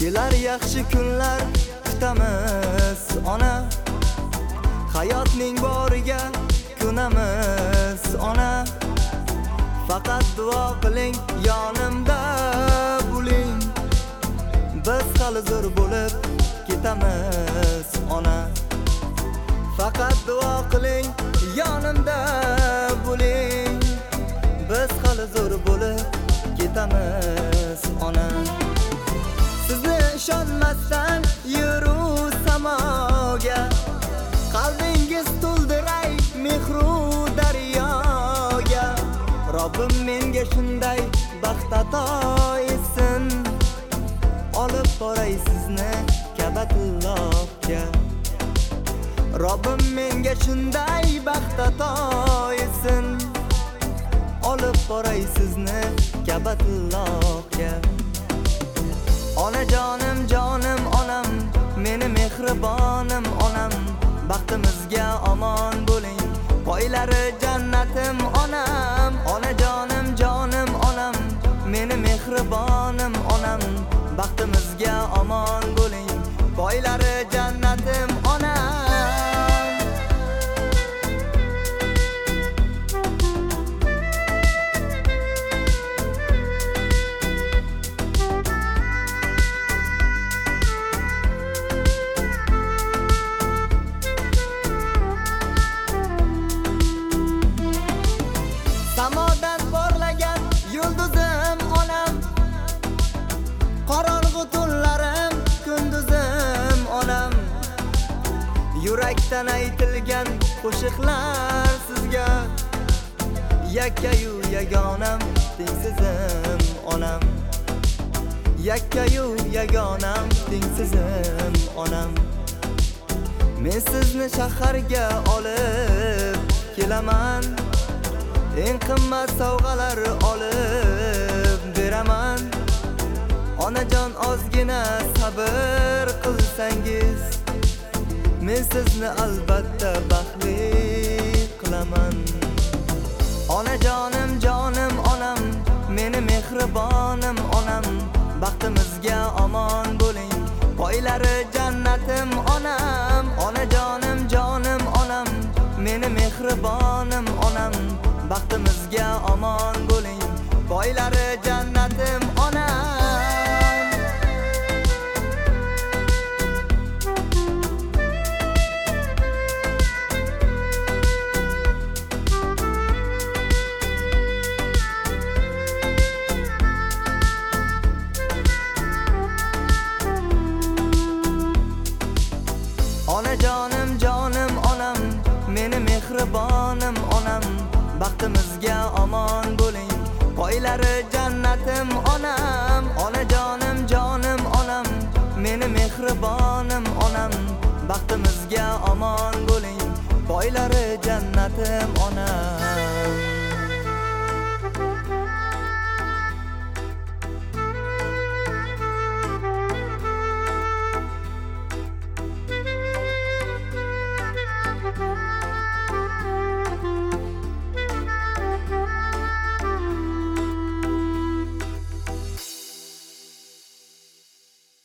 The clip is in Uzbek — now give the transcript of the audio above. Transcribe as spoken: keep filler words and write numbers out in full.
Kelar yaxshi kunlar kutamiz ona, hayotning boriga kunamiz ona. Faqat duo qiling, yonimda bo'ling, biz hali zo'r bo'lib ketamiz ona. Faqat duo qiling, yonimda bo'ling, biz hali zo'r bo'lib ketamiz ona. Sizni ishonmasdan yuru samoga, qalbingiz to'ldiray mehru daryoga. Robbim menga shunday baxt ato etsin, olib boray sizni Ka'batullohga. Robbim menga shunday baxt ato etsin, olib boray sizni Ka'batullohga. Ona jonim jonim onam, meni mehribonim onam, baxtimizga omon bo'ling, poylari jannatim onam. Ona jonim jonim onam, meni mehribonim onam, baxtimizga omon bo'ling, poylari jannatim onam. Samodan porlagan yulduzim onam, qorong'u tunlarim kunduzim onam. Yurakdan aytilgan qo'shiqlar sizga, yakkayu yagonam tengsizim onam. Yakkayu yagonam tengsizim onam. Men sizni shaharga olib kelaman, eng qimmat sovg'alar olib beraman. Onajon ozgina sabr qilsangiz, men sizni albatta baxtli qilaman. Ona jonim jonim onam, meni mehribonim onam, baxtimizga omon bo'ling, poylari jannatim onam. Ona jonim jonim onam, meni mehribonim onam, baxtimizga omon bo'ling, poylari jannatim onam. Ona jonim jonim onam, meni mehribonim onam, baxtimizga omon bo'ling, poylari jannatim onam. Ona jonim jonim onam, meni mehribonim onam, baxtimizga omon bo'ling, poylari jannatim onam.